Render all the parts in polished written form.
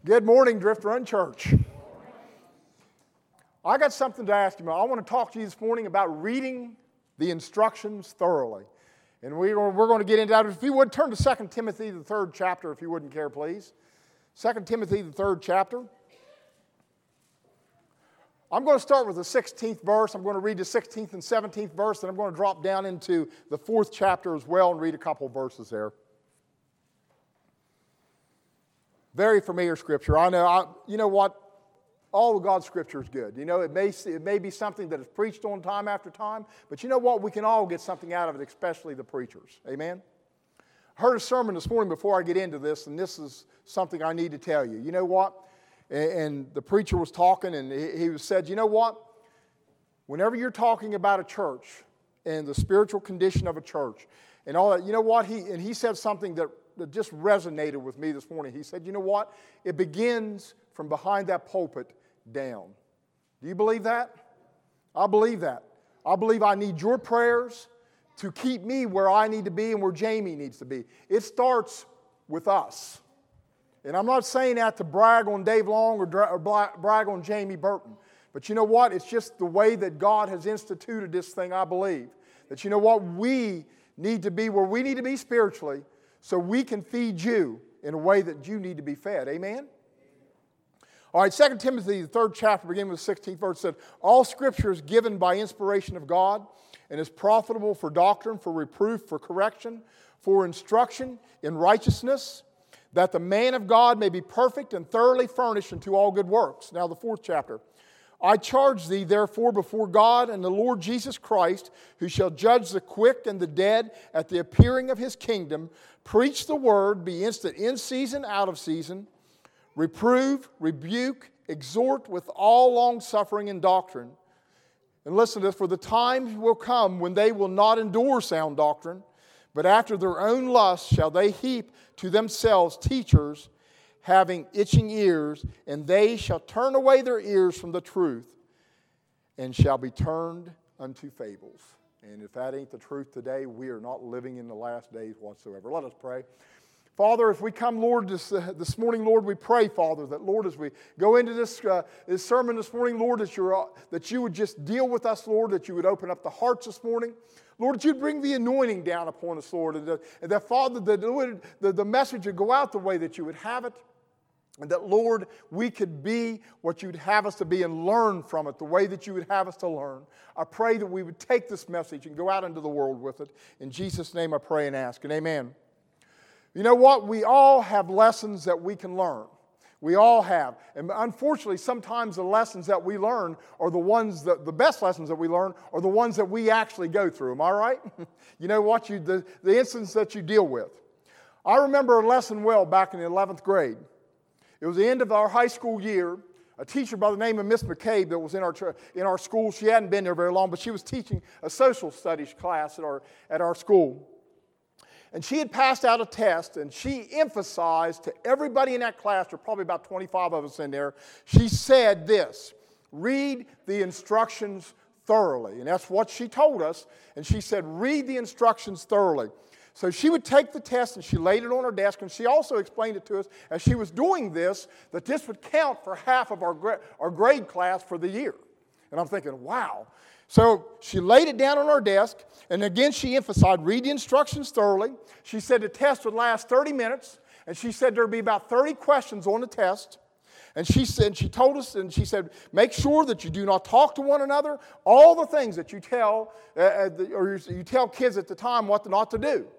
Good morning, Drift Run Church. I got something to ask you. I want to talk to you this morning about reading the instructions thoroughly. And we're going to get into that. If you would, turn to 2 Timothy, the 3rd chapter, if you wouldn't care, please. 2 Timothy, the 3rd chapter. I'm going to start with the 16th verse. I'm going to read the 16th and 17th verse, and I'm going to drop down into the 4th chapter as well and read a couple verses there. Very familiar scripture. I know, you know what? All of God's scripture is good. You know, it may be something that is preached on time after time, but you know what? We can all get something out of it, especially the preachers. Amen? I heard a sermon this morning before I get into this, and this is something I need to tell you. You know what? And the preacher was talking, and he said, you know what? Whenever you're talking about a church and the spiritual condition of a church and all that, you know what? He said something that just resonated with me this morning. He said, you know what? It begins from behind that pulpit down. Do you believe that? I believe that. I believe I need your prayers to keep me where I need to be and where Jamie needs to be. It starts with us. And I'm not saying that to brag on Dave Long or brag on Jamie Burton. But you know what? It's just the way that God has instituted this thing, I believe. That you know what? We need to be where we need to be spiritually so we can feed you in a way that you need to be fed. Amen? All right, 2 Timothy, the 3rd chapter, beginning with the 16th verse, said, all Scripture is given by inspiration of God and is profitable for doctrine, for reproof, for correction, for instruction in righteousness, that the man of God may be perfect and thoroughly furnished unto all good works. Now the 4th chapter. I charge thee, therefore, before God and the Lord Jesus Christ, who shall judge the quick and the dead at the appearing of his kingdom, preach the word, be instant in season, out of season, reprove, rebuke, exhort with all longsuffering and doctrine. And listen to this, for the time will come when they will not endure sound doctrine, but after their own lusts shall they heap to themselves teachers having itching ears, and they shall turn away their ears from the truth and shall be turned unto fables. And if that ain't the truth today, we are not living in the last days whatsoever. Let us pray. Father, as we come, Lord, this morning, Lord, we pray, Father, that, Lord, as we go into this sermon this morning, Lord, that you would just deal with us, Lord, that you would open up the hearts this morning. Lord, that you'd bring the anointing down upon us, Lord, and that Father, the message would go out the way that you would have it. And that, Lord, we could be what you'd have us to be and learn from it the way that you would have us to learn. I pray that we would take this message and go out into the world with it. In Jesus' name I pray and ask, and amen. You know what? We all have lessons that we can learn. We all have. And unfortunately, sometimes the lessons that we learn are the ones that, the best lessons that we learn are the ones that we actually go through. Am I right? You know what? The instance that you deal with. I remember a lesson well back in the 11th grade. It was the end of our high school year. A teacher by the name of Miss McCabe that was in our school. She hadn't been there very long, but she was teaching a social studies class at our school. And she had passed out a test, and she emphasized to everybody in that class, there were probably about 25 of us in there, she said this, read the instructions thoroughly. And that's what she told us. And she said, read the instructions thoroughly. So she would take the test and she laid it on her desk, and she also explained it to us as she was doing this, that this would count for half of our grade class for the year. And I'm thinking, wow. So she laid it down on our desk, and again she emphasized, read the instructions thoroughly. She said the test would last 30 minutes, and she said there would be about 30 questions on the test. And she told us, and she said, make sure that you do not talk to one another, all the things that you tell, or you tell kids at the time what not to do.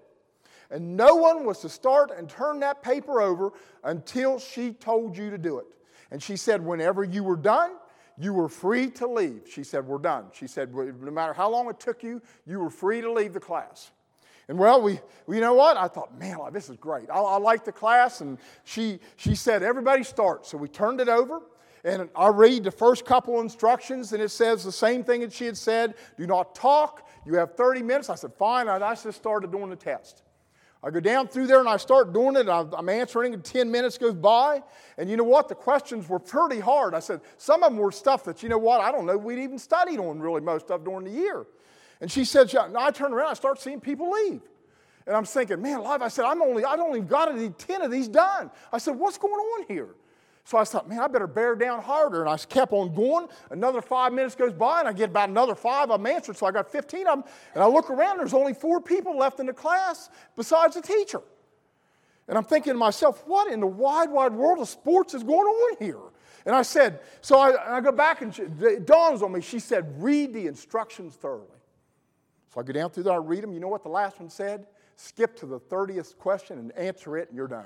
And no one was to start and turn that paper over until she told you to do it. And she said, whenever you were done, you were free to leave. She said, we're done. She said, no matter how long it took you, you were free to leave the class. And well, you know what? I thought, man, this is great. I like the class. And she said, everybody start. So we turned it over. And I read the first couple instructions, and it says the same thing that she had said. Do not talk. You have 30 minutes. I said, fine. I just started doing the test. I go down through there and I start doing it. I'm answering, and 10 minutes goes by. And you know what? The questions were pretty hard. I said, some of them were stuff that, you know what, I don't know, we'd even studied on really most of during the year. And she said, I turn around, I start seeing people leave. And I'm thinking, man, alive, I said, I only got 10 of these done. I said, what's going on here? So I thought, man, I better bear down harder. And I kept on going. Another 5 minutes goes by, and I get about another 5 of them answered. So I got 15 of them. And I look around, and there's only 4 people left in the class besides the teacher. And I'm thinking to myself, what in the wide, wide world of sports is going on here? And I said, so I go back, and it dawns on me. She said, read the instructions thoroughly. So I go down through there, I read them. You know what the last one said? Skip to the 30th question and answer it, and you're done.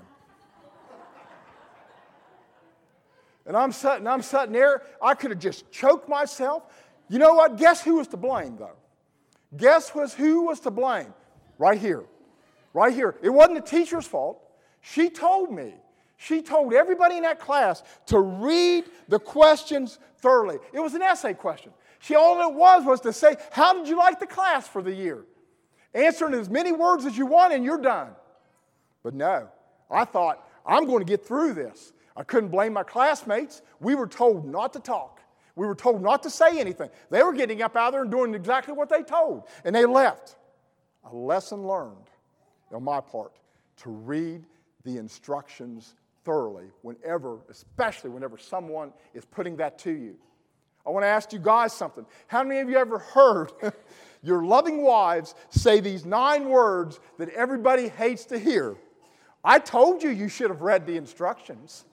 And I'm sitting there. I could have just choked myself. You know what? Guess who was to blame, though? Guess who was to blame? Right here. Right here. It wasn't the teacher's fault. She told me. She told everybody in that class to read the questions thoroughly. It was an essay question. All it was to say, how did you like the class for the year? Answer in as many words as you want, and you're done. But no. I thought, I'm going to get through this. I couldn't blame my classmates. We were told not to talk. We were told not to say anything. They were getting up out there and doing exactly what they told. And they left. A lesson learned on my part to read the instructions thoroughly especially whenever someone is putting that to you. I want to ask you guys something. How many of you ever heard your loving wives say these 9 words that everybody hates to hear? I told you should have read the instructions.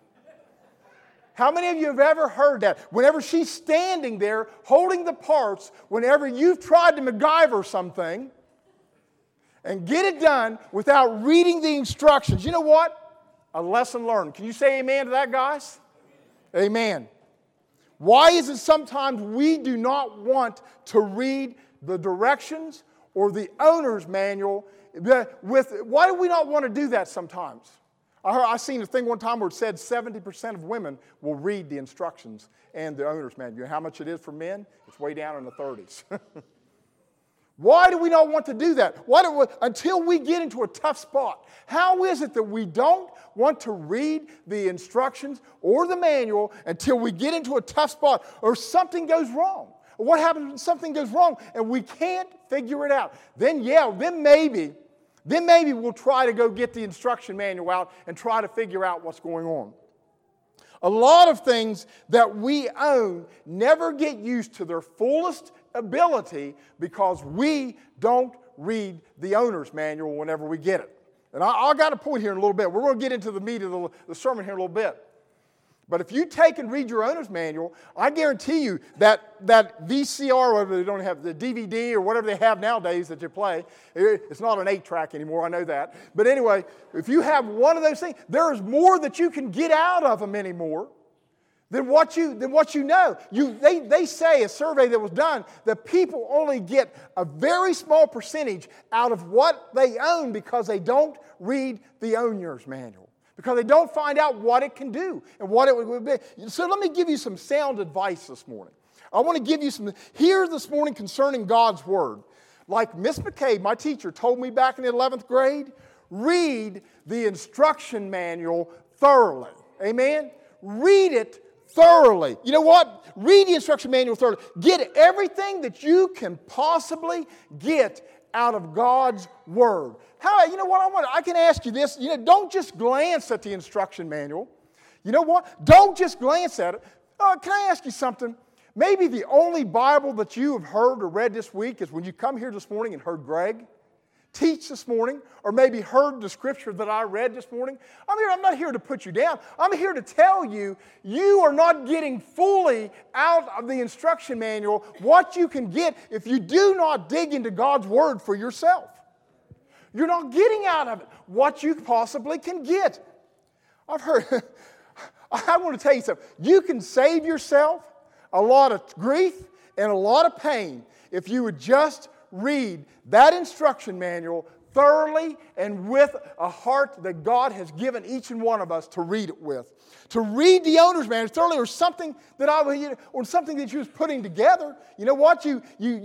How many of you have ever heard that? Whenever she's standing there holding the parts, whenever you've tried to MacGyver something and get it done without reading the instructions, you know what? A lesson learned. Can you say amen to that, guys? Amen. Why is it sometimes we do not want to read the directions or the owner's manual? Why do we not want to do that sometimes? I seen a thing one time where it said 70% of women will read the instructions and the owner's manual. You know how much it is for men? It's way down in the 30s. Why do we not want to do that? Until we get into a tough spot. How is it that we don't want to read the instructions or the manual until we get into a tough spot or something goes wrong? What happens when something goes wrong and we can't figure it out? Then maybe we'll try to go get the instruction manual out and try to figure out what's going on. A lot of things that we own never get used to their fullest ability because we don't read the owner's manual whenever we get it. And I got a point here in a little bit. We're going to get into the meat of the sermon here in a little bit. But if you take and read your owner's manual, I guarantee you that VCR, whatever they don't have, the DVD or whatever they have nowadays that you play, it's not an 8-track anymore, I know that. But anyway, if you have one of those things, there's more that you can get out of them anymore than what you know. They say, a survey that was done, that people only get a very small percentage out of what they own because they don't read the owner's manual. Because they don't find out what it can do and what it would be. So let me give you some sound advice this morning. I want to give you some here this morning concerning God's Word. Like Miss McCabe, my teacher, told me back in the 11th grade, read the instruction manual thoroughly. Amen? Read it thoroughly. You know what? Read the instruction manual thoroughly. Get everything that you can possibly get out of God's Word. You know what? I can ask you this. Don't just glance at the instruction manual. You know what? Don't just glance at it. Can I ask you something? Maybe the only Bible that you have heard or read this week is when you come here this morning and heard Greg teach this morning, or maybe heard the scripture that I read this morning. I'm not here to put you down. I'm here to tell you, you are not getting fully out of the instruction manual what you can get if you do not dig into God's Word for yourself. You're not getting out of it what you possibly can get. I've heard, I want to tell you something. You can save yourself a lot of grief and a lot of pain if you would just read that instruction manual thoroughly and with a heart that God has given each and one of us to read it with. To read the owner's manual thoroughly, or something that you was putting together. You know what? You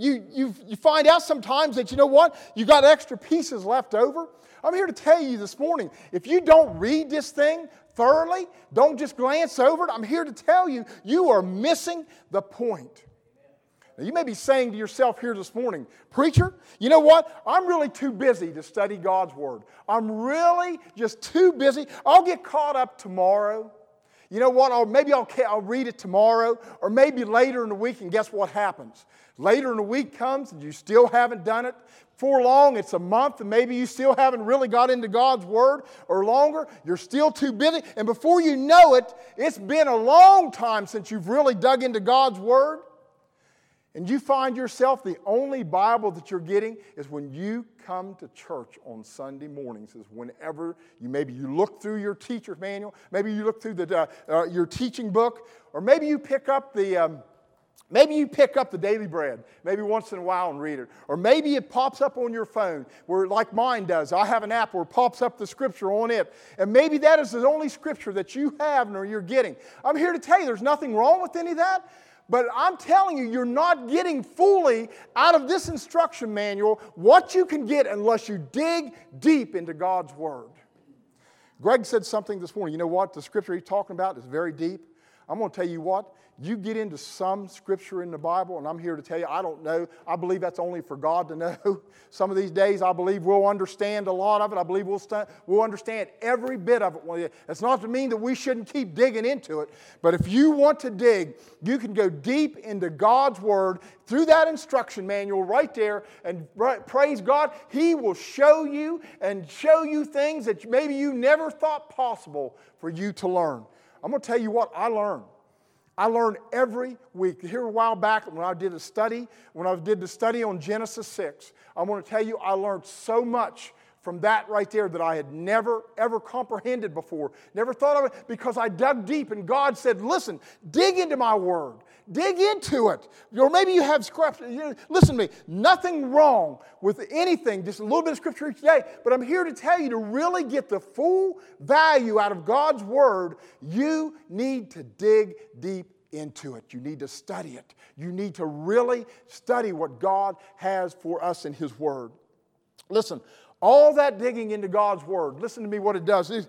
find out sometimes that, you know what? You got extra pieces left over. I'm here to tell you this morning, if you don't read this thing thoroughly, don't just glance over it, I'm here to tell you, you are missing the point. Now, you may be saying to yourself here this morning, preacher, you know what? I'm really too busy to study God's Word. I'm really just too busy. I'll get caught up tomorrow. You know what? Or maybe I'll read it tomorrow, or maybe later in the week, and guess what happens? Later in the week comes and you still haven't done it. For long, it's a month, and maybe you still haven't really got into God's Word, or longer. You're still too busy, and before you know it, it's been a long time since you've really dug into God's Word. And you find yourself the only Bible that you're getting is when you come to church on Sunday mornings. Is whenever maybe you look through your teacher's manual, maybe you look through your teaching book, or maybe you pick up the Daily Bread, maybe once in a while and read it. Or maybe it pops up on your phone, where like mine does. I have an app where it pops up the scripture on it. And maybe that is the only scripture that you have or you're getting. I'm here to tell you there's nothing wrong with any of that. But I'm telling you, you're not getting fully out of this instruction manual what you can get unless you dig deep into God's Word. Greg said something this morning. You know what? The scripture he's talking about is very deep. I'm going to tell you what. You get into some scripture in the Bible, and I'm here to tell you, I don't know. I believe that's only for God to know. Some of these days, I believe we'll understand a lot of it. I believe we'll understand every bit of it. It's not to mean that we shouldn't keep digging into it, but if you want to dig, you can go deep into God's Word through that instruction manual right there, and praise God, He will show you things that maybe you never thought possible for you to learn. I'm going to tell you what I learned. I learn every week. Here a while back when I did the study on Genesis 6, I want to tell you I learned so much from that right there that I had never, ever comprehended before. Never thought of it because I dug deep and God said, listen, dig into my Word. Dig into it. Or maybe you have scripture. Listen to me. Nothing wrong with anything. Just a little bit of scripture each day. But I'm here to tell you to really get the full value out of God's Word, you need to dig deep into it. You need to study it. You need to really study what God has for us in His Word. Listen, all that digging into God's Word, listen to me what it does. It's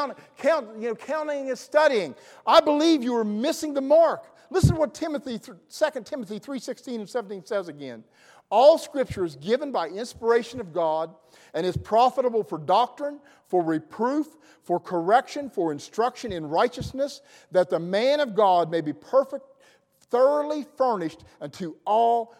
counting and studying. I believe you are missing the mark. Listen to what 2 Timothy 3:16 and 17 says again. All Scripture is given by inspiration of God and is profitable for doctrine, for reproof, for correction, for instruction in righteousness, that the man of God may be perfect, thoroughly furnished unto all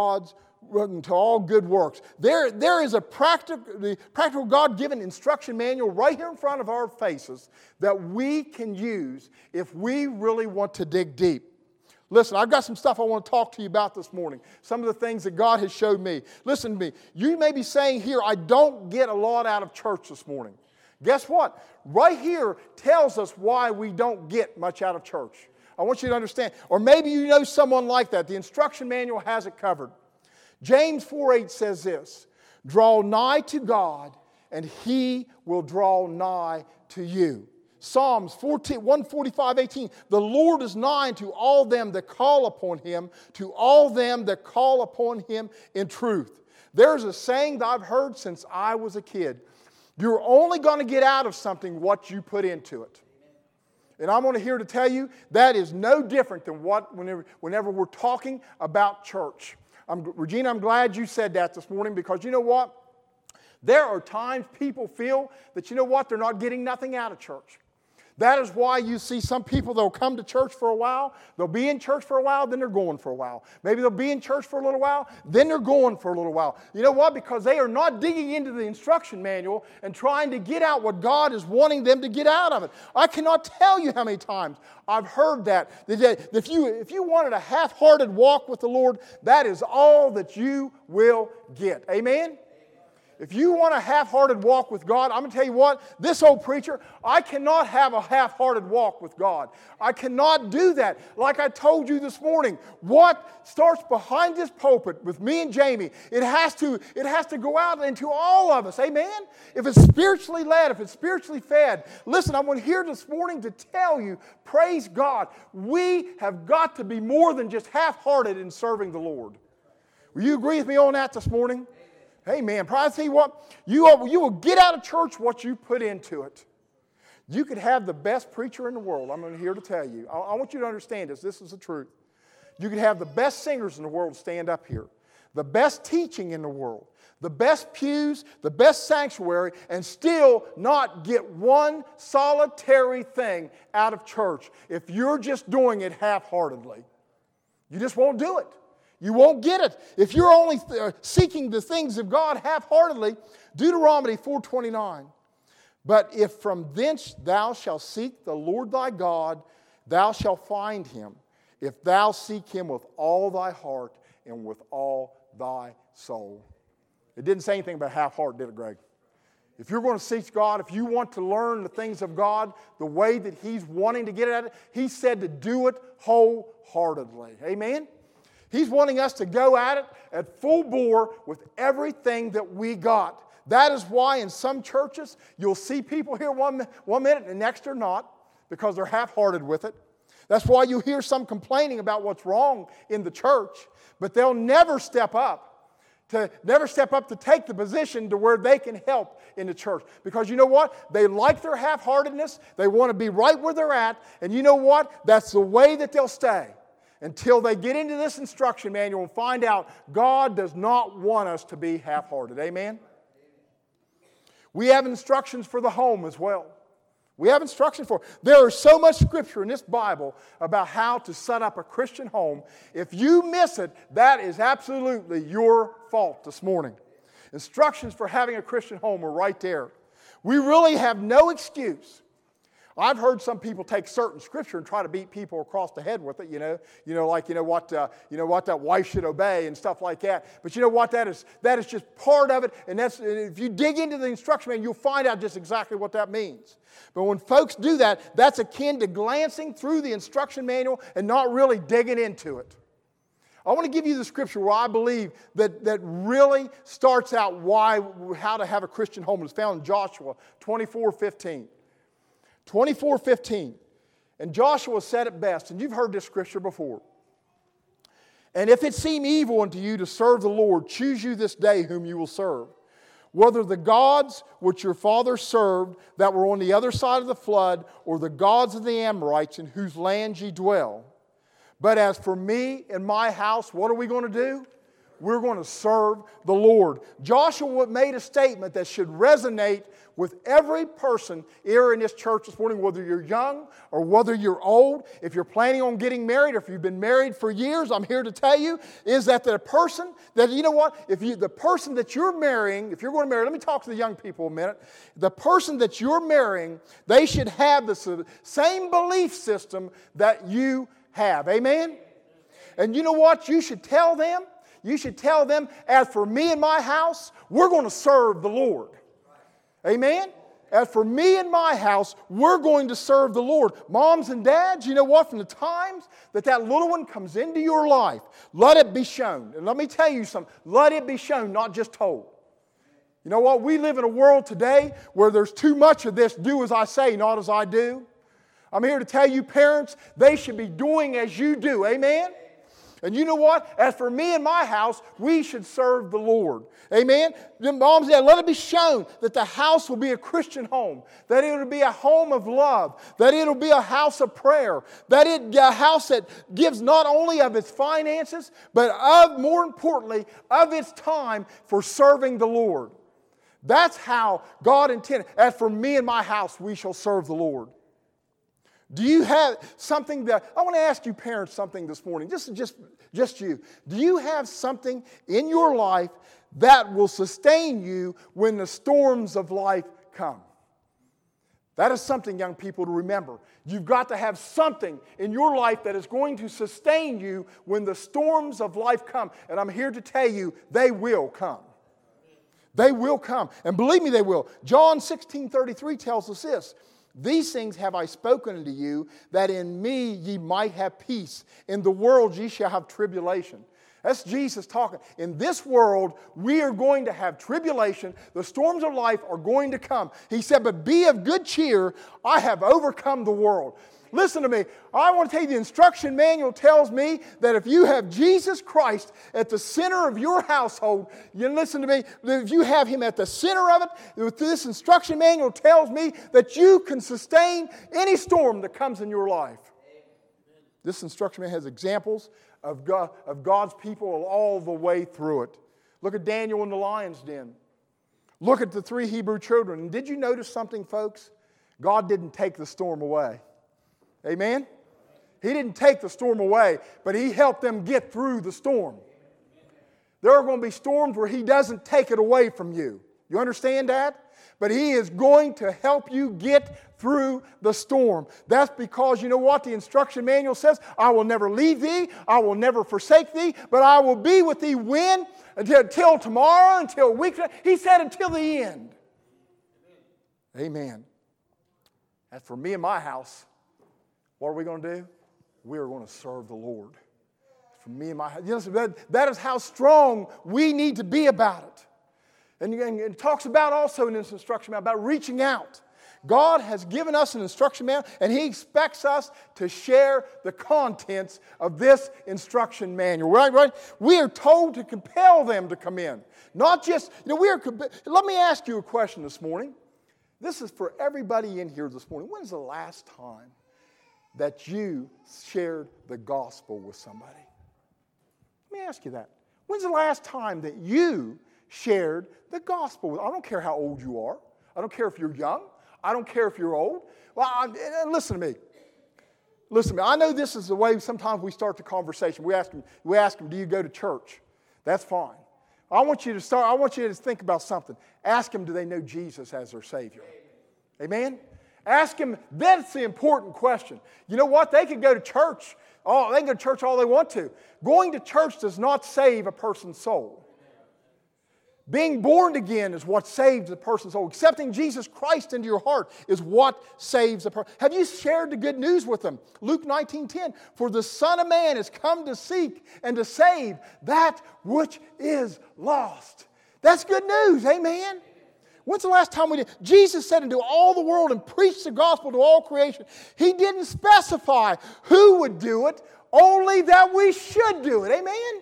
good works. There is a practical God-given instruction manual right here in front of our faces that we can use if we really want to dig deep. Listen, I've got some stuff I want to talk to you about this morning. Some of the things that God has showed me. Listen to me. You may be saying here, I don't get a lot out of church this morning. Guess what? Right here tells us why we don't get much out of church. I want you to understand. Or maybe you know someone like that. The instruction manual has it covered. James 4:8 says this, draw nigh to God, and He will draw nigh to you. Psalms 145:18, the Lord is nigh to all them that call upon Him, to all them that call upon Him in truth. There's a saying that I've heard since I was a kid. You're only going to get out of something what you put into it. And I'm here to tell you that is no different than whenever we're talking about church. Regina, I'm glad you said that this morning because you know what? There are times people feel that, you know what, they're not getting nothing out of church. That is why you see some people, they'll come to church for a while, they'll be in church for a while, then they're going for a while. Maybe they'll be in church for a little while, then they're going for a little while. You know what? Because they are not digging into the instruction manual and trying to get out what God is wanting them to get out of it. I cannot tell you how many times I've heard that if you wanted a half-hearted walk with the Lord, that is all that you will get. Amen? If you want a half-hearted walk with God, I'm going to tell you what, this old preacher, I cannot have a half-hearted walk with God. I cannot do that. Like I told you this morning, what starts behind this pulpit with me and Jamie, it has to go out into all of us. Amen? If it's spiritually led, if it's spiritually fed. Listen, I'm here this morning to tell you, praise God, we have got to be more than just half-hearted in serving the Lord. Will you agree with me on that this morning? Hey, man, probably tell you what, you will get out of church what you put into it. You could have the best preacher in the world. I'm here to tell you. I want you to understand this. This is the truth. You could have the best singers in the world stand up here, the best teaching in the world, the best pews, the best sanctuary, and still not get one solitary thing out of church if you're just doing it half-heartedly. You just won't do it. You won't get it. If you're only seeking the things of God half-heartedly, Deuteronomy 4:29. But if from thence thou shalt seek the Lord thy God, thou shalt find him, if thou seek him with all thy heart and with all thy soul. It didn't say anything about half-heart, did it, Greg? If you're going to seek God, if you want to learn the things of God the way that He's wanting to get at it, He said to do it wholeheartedly. Amen? He's wanting us to go at it at full bore with everything that we got. That is why in some churches you'll see people here one minute and the next are not, because they're half-hearted with it. That's why you hear some complaining about what's wrong in the church, but they'll never step up to take the position to where they can help in the church. Because you know what? They like their half-heartedness. They want to be right where they're at. And you know what? That's the way that they'll stay until they get into this instruction manual and find out God does not want us to be half-hearted. Amen? We have instructions for the home as well. We have instructions for it. There is so much Scripture in this Bible about how to set up a Christian home. If you miss it, that is absolutely your fault this morning. Instructions for having a Christian home are right there. We really have no excuse. I've heard some people take certain Scripture and try to beat people across the head with it, like what that wife should obey and stuff like that. But you know what? That is just part of it. And if you dig into the instruction manual, you'll find out just exactly what that means. But when folks do that, that's akin to glancing through the instruction manual and not really digging into it. I want to give you the Scripture where I believe that really starts out how to have a Christian home. It's found in Joshua 24:15. 24:15. And Joshua said it best, and you've heard this Scripture before. And if it seem evil unto you to serve the Lord, choose you this day whom you will serve. Whether the gods which your fathers served that were on the other side of the flood, or the gods of the Amorites in whose land ye dwell. But as for me and my house, what are we going to do? We're going to serve the Lord. Joshua made a statement that should resonate with every person here in this church this morning, whether you're young or whether you're old. If you're planning on getting married or if you've been married for years, I'm here to tell you is that the person that, the person that you're marrying, if you're going to marry, let me talk to the young people a minute. The person that you're marrying, they should have the same belief system that you have. Amen? And you know what? You should tell them, as for me and my house, we're going to serve the Lord. Amen? As for me and my house, we're going to serve the Lord. Moms and dads, you know what? From the times that little one comes into your life, let it be shown. And let me tell you something. Let it be shown, not just told. You know what? We live in a world today where there's too much of this, do as I say, not as I do. I'm here to tell you, parents, they should be doing as you do. Amen? And you know what? As for me and my house, we should serve the Lord. Amen? Moms and dads, let it be shown that the house will be a Christian home, that it will be a home of love, that it will be a house of prayer, that it be a house that gives not only of its finances, but more importantly, of its time for serving the Lord. That's how God intended. As for me and my house, we shall serve the Lord. Do you have something I want to ask you parents something this morning, just you. Do you have something in your life that will sustain you when the storms of life come? That is something, young people, to remember. You've got to have something in your life that is going to sustain you when the storms of life come. And I'm here to tell you, they will come. They will come. And believe me, they will. John 16:33 tells us this. These things have I spoken unto you, that in me ye might have peace. In the world ye shall have tribulation. That's Jesus talking. In this world, we are going to have tribulation. The storms of life are going to come. He said, but be of good cheer. I have overcome the world. Listen to me. I want to tell you, the instruction manual tells me that if you have Jesus Christ at the center of your household, you listen to me, if you have Him at the center of it, this instruction manual tells me that you can sustain any storm that comes in your life. This instruction manual has examples of God's people all the way through it. Look at Daniel in the lion's den. Look at the 3 Hebrew children. And did you notice something, folks? God didn't take the storm away. Amen? He didn't take the storm away, but He helped them get through the storm. There are going to be storms where He doesn't take it away from you. You understand that? But He is going to help you get through the storm. That's because, you know what? The instruction manual says, I will never leave thee, I will never forsake thee, but I will be with thee when? Until tomorrow, until a week. He said until the end. Amen. As for me and my house, what are we going to do? We are going to serve the Lord. For me and my house. You know, that is how strong we need to be about it. And it talks about also in this instruction manual about reaching out. God has given us an instruction manual, and He expects us to share the contents of this instruction manual. Right? We are told to compel them to come in. Not just, let me ask you a question this morning. This is for everybody in here this morning. When's the last time that you shared the gospel with somebody? Let me ask you that. When's the last time that you shared the gospel with? I don't care how old you are. I don't care if you're young. I don't care if you're old. Well, listen to me. Listen to me. I know this is the way sometimes we start the conversation. We ask them, do you go to church? That's fine. I want you to think about something. Ask them, do they know Jesus as their Savior? Amen? Ask them, that's the important question. You know what? They could go to church. They can go to church all they want to. Going to church does not save a person's soul. Being born again is what saves a person's soul. Accepting Jesus Christ into your heart is what saves a person. Have you shared the good news with them? Luke 19:10, for the Son of Man has come to seek and to save that which is lost. That's good news, amen? When's the last time we did? Jesus said, into all the world and preach the gospel to all creation. He didn't specify who would do it, only that we should do it, amen?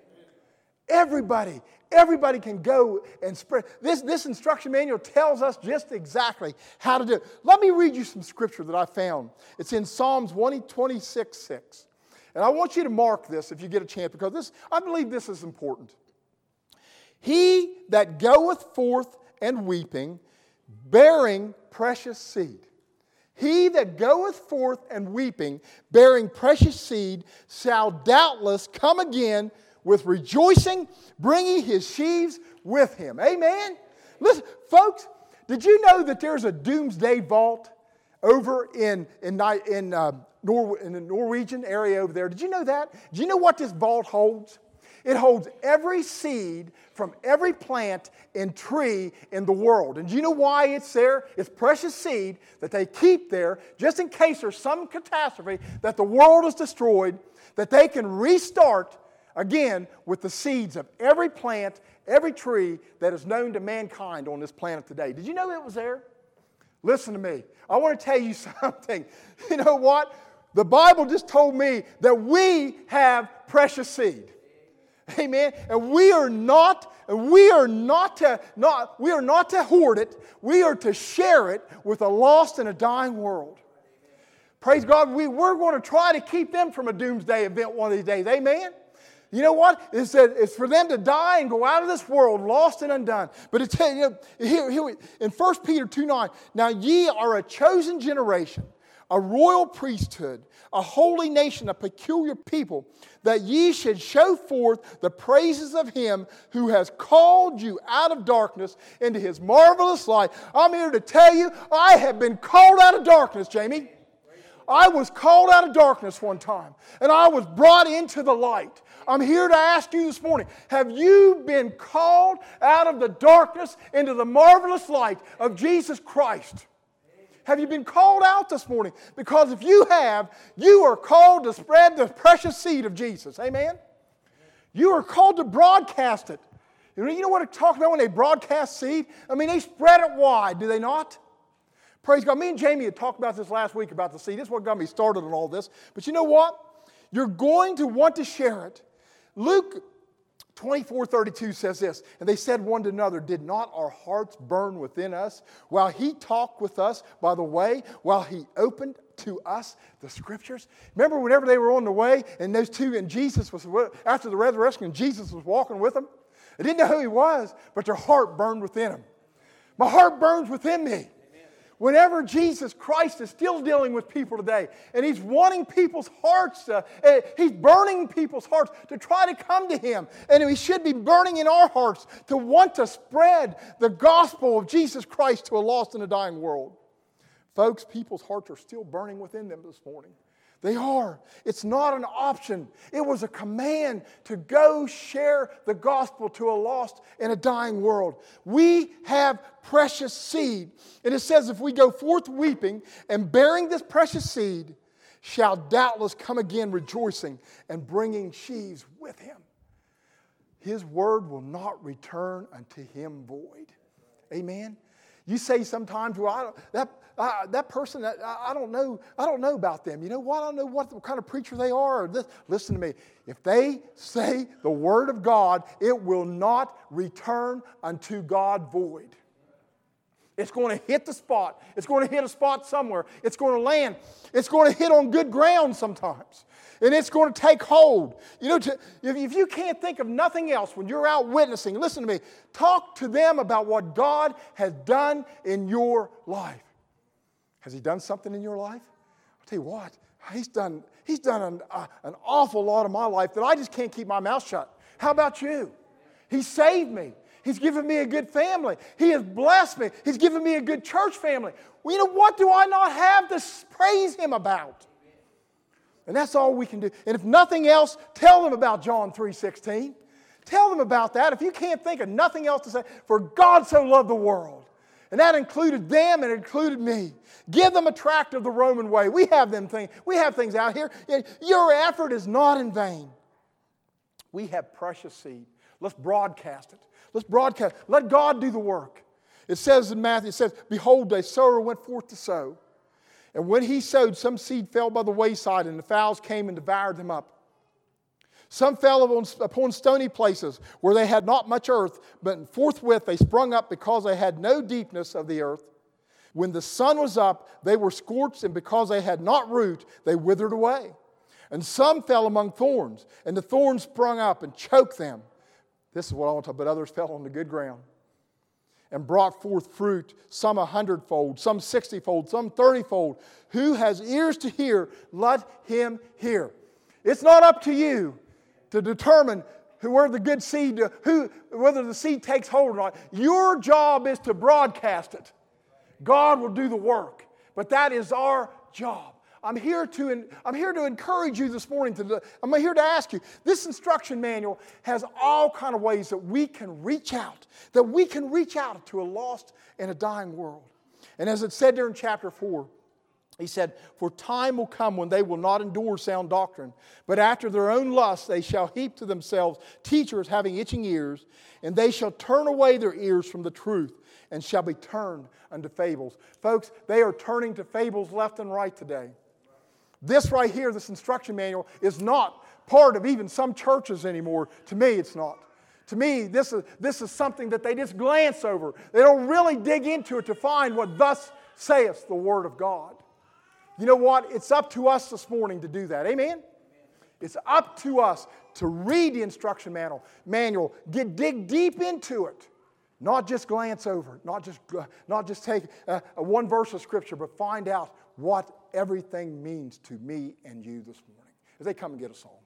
Everybody can go and spread. This instruction manual tells us just exactly how to do it. Let me read you some scripture that I found. It's in Psalms 126:6. And I want you to mark this if you get a chance, because I believe this is important. He that goeth forth and weeping, bearing precious seed. He that goeth forth and weeping, bearing precious seed, shall doubtless come again with rejoicing, bringing his sheaves with him. Amen? Listen, folks, did you know that there's a doomsday vault over in the Norwegian area over there? Did you know that? Do you know what this vault holds? It holds every seed from every plant and tree in the world. And do you know why it's there? It's precious seed that they keep there just in case there's some catastrophe that the world is destroyed, that they can restart again with the seeds of every plant, every tree that is known to mankind on this planet today. Did you know it was there? Listen to me. I want to tell you something. You know what? The Bible just told me that we have precious seed. Amen. And we are not to hoard it. We are to share it with a lost and a dying world. Praise God. We're going to try to keep them from a doomsday event one of these days. Amen. You know what? It's for them to die and go out of this world lost and undone. But it's here in 1 Peter 2:9. Now ye are a chosen generation, a royal priesthood, a holy nation, a peculiar people, that ye should show forth the praises of Him who has called you out of darkness into His marvelous light. I'm here to tell you, I have been called out of darkness, Jamie. I was called out of darkness one time, and I was brought into the light. I'm here to ask you this morning, have you been called out of the darkness into the marvelous light of Jesus Christ? Have you been called out this morning? Because if you have, you are called to spread the precious seed of Jesus. Amen? You are called to broadcast it. You know what I'm talking about when they broadcast seed? I mean, they spread it wide, do they not? Praise God. Me and Jamie had talked about this last week about the seed. This is what got me started on all this. But you know what? You're going to want to share it. Luke 24:32 says this, and they said one to another, did not our hearts burn within us while He talked with us by the way, while He opened to us the Scriptures? Remember whenever they were on the way, and those two, and Jesus was, after the resurrection, and Jesus was walking with them? They didn't know who he was, but their heart burned within them. My heart burns within me. Whenever Jesus Christ is still dealing with people today, and He's wanting people's hearts, He's burning people's hearts to try to come to Him. And He should be burning in our hearts to want to spread the gospel of Jesus Christ to a lost and a dying world. Folks, people's hearts are still burning within them this morning. They are. It's not an option. It was a command to go share the gospel to a lost and a dying world. We have precious seed. And it says, if we go forth weeping and bearing this precious seed, shall doubtless come again rejoicing and bringing sheaves with him. His word will not return unto him void. Amen. You say sometimes, well, that person, I don't know about them. You know what? I don't know what kind of preacher they are. Or this. Listen to me. If they say the word of God, it will not return unto God void. It's going to hit the spot. It's going to hit a spot somewhere. It's going to land. It's going to hit on good ground sometimes. And it's going to take hold. You know, if you can't think of nothing else when you're out witnessing, listen to me. Talk to them about what God has done in your life. Has He done something in your life? I'll tell you what. He's done an awful lot of my life that I just can't keep my mouth shut. How about you? He saved me. He's given me a good family. He has blessed me. He's given me a good church family. Well, you know, what do I not have to praise Him about? And that's all we can do. And if nothing else, tell them about John 3:16. Tell them about that. If you can't think of nothing else to say, for God so loved the world. And that included them and it included me. Give them a tract of the Roman way. We have things out here. Your effort is not in vain. We have precious seed. Let's broadcast it. Let's broadcast. Let God do the work. It says in Matthew, it says, behold, a sower went forth to sow. And when he sowed, some seed fell by the wayside, and the fowls came and devoured them up. Some fell upon stony places where they had not much earth, but forthwith they sprung up because they had no deepness of the earth. When the sun was up, they were scorched, and because they had not root, they withered away. And some fell among thorns, and the thorns sprung up and choked them. This is what I want to talk about. But others fell on the good ground and brought forth fruit, some 100-fold, some 60-fold, some 30-fold. Who has ears to hear, let him hear. It's not up to you to determine whether the seed takes hold or not. Your job is to broadcast it. God will do the work, but that is our job. I'm here to encourage you this morning. I'm here to ask you, this instruction manual has all kind of ways that we can reach out to a lost and a dying world. And as it said there in chapter 4, he said, for time will come when they will not endure sound doctrine, but after their own lusts they shall heap to themselves teachers having itching ears, and they shall turn away their ears from the truth, and shall be turned unto fables. Folks, they are turning to fables left and right today. This right here, this instruction manual, is not part of even some churches anymore. To me, it's not. To me, this is something that they just glance over. They don't really dig into it to find what thus saith the Word of God. You know what? It's up to us this morning to do that. Amen? It's up to us to read the instruction manual, dig deep into it. Not just glance over it, not just take one verse of Scripture, but find out what everything means to me and you this morning. As they come and get a song.